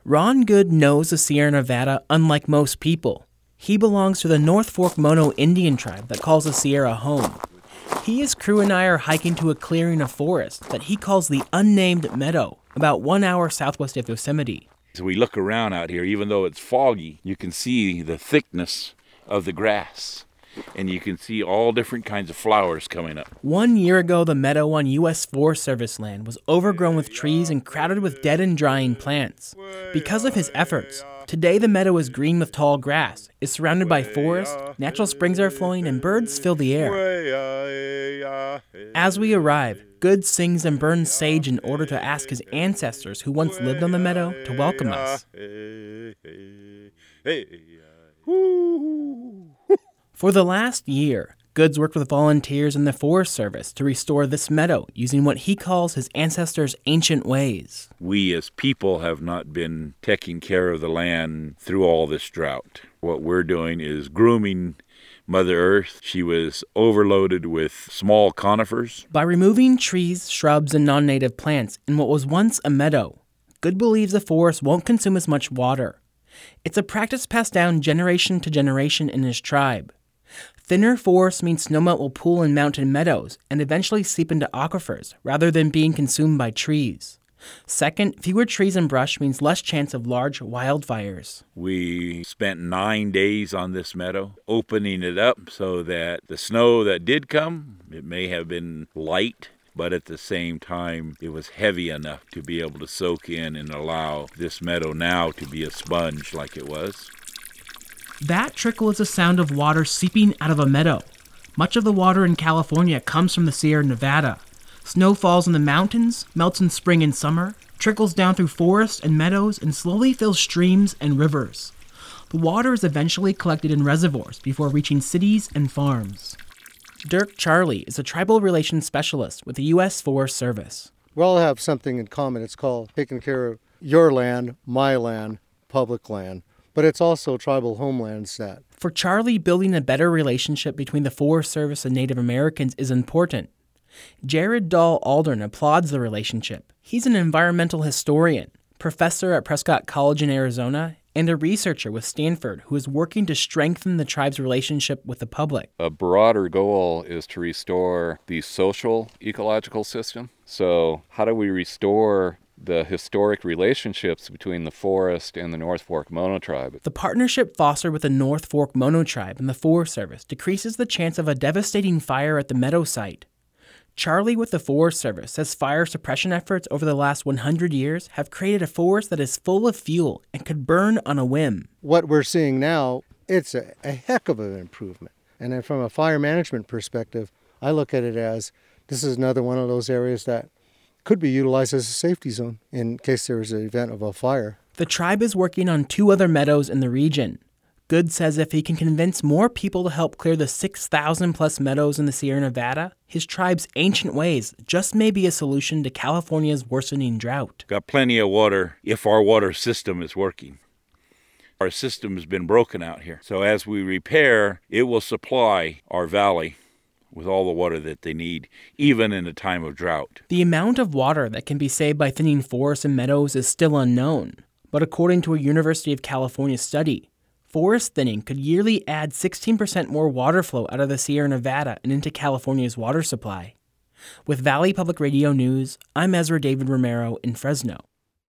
Ron Good knows the Sierra Nevada unlike most people. He belongs to the North Fork Mono Indian tribe that calls the Sierra home. He, his crew, and I are hiking to a clearing of forest that he calls the Unnamed Meadow, about 1 hour southwest of Yosemite. So we look around out here, even though it's foggy, you can see the thickness of the grass. And you can see all different kinds of flowers coming up. 1 year ago, the meadow on U.S. Forest Service land was overgrown with trees and crowded with dead and dying plants. Because of his efforts, today the meadow is green with tall grass, is surrounded by forest, natural springs are flowing, and birds fill the air. As we arrive, Good sings and burns sage in order to ask his ancestors who once lived on the meadow to welcome us. For the last year, Goods worked with volunteers in the Forest Service to restore this meadow using what he calls his ancestors' ancient ways. We as people have not been taking care of the land through all this drought. What we're doing is grooming Mother Earth. She was overloaded with small conifers. By removing trees, shrubs, and non-native plants in what was once a meadow, Good believes the forest won't consume as much water. It's a practice passed down generation to generation in his tribe. Thinner forests mean snowmelt will pool in mountain meadows and eventually seep into aquifers rather than being consumed by trees. Second, fewer trees and brush means less chance of large wildfires. We spent 9 days on this meadow, opening it up so that the snow that did come, it may have been light, but at the same time, it was heavy enough to be able to soak in and allow this meadow now to be a sponge like it was. That trickle is the sound of water seeping out of a meadow. Much of the water in California comes from the Sierra Nevada. Snow falls in the mountains, melts in spring and summer, trickles down through forests and meadows, and slowly fills streams and rivers. The water is eventually collected in reservoirs before reaching cities and farms. Dirk Charlie is a tribal relations specialist with the U.S. Forest Service. We all have something in common. It's called taking care of your land, my land, public land. But it's also tribal homelands that. For Charlie, building a better relationship between the Forest Service and Native Americans is important. Jared Dahl Aldern applauds the relationship. He's an environmental historian, professor at Prescott College in Arizona, and a researcher with Stanford who is working to strengthen the tribe's relationship with the public. A broader goal is to restore the social ecological system. So how do we restore the historic relationships between the forest and the North Fork Mono tribe? The partnership fostered with the North Fork Mono tribe and the Forest Service decreases the chance of a devastating fire at the meadow site. Charlie with the Forest Service says fire suppression efforts over the last 100 years have created a forest that is full of fuel and could burn on a whim. What we're seeing now, it's a heck of an improvement. And then from a fire management perspective, I look at it as this is another one of those areas that could be utilized as a safety zone in case there is an event of a fire. The tribe is working on 2 other meadows in the region. Good says if he can convince more people to help clear the 6,000 plus meadows in the Sierra Nevada, his tribe's ancient ways just may be a solution to California's worsening drought. Got plenty of water if our water system is working. Our system has been broken out here. So as we repair, it will supply our valley with all the water that they need, even in a time of drought. The amount of water that can be saved by thinning forests and meadows is still unknown, but according to a University of California study, forest thinning could yearly add 16% more water flow out of the Sierra Nevada and into California's water supply. With Valley Public Radio News, I'm Ezra David Romero in Fresno.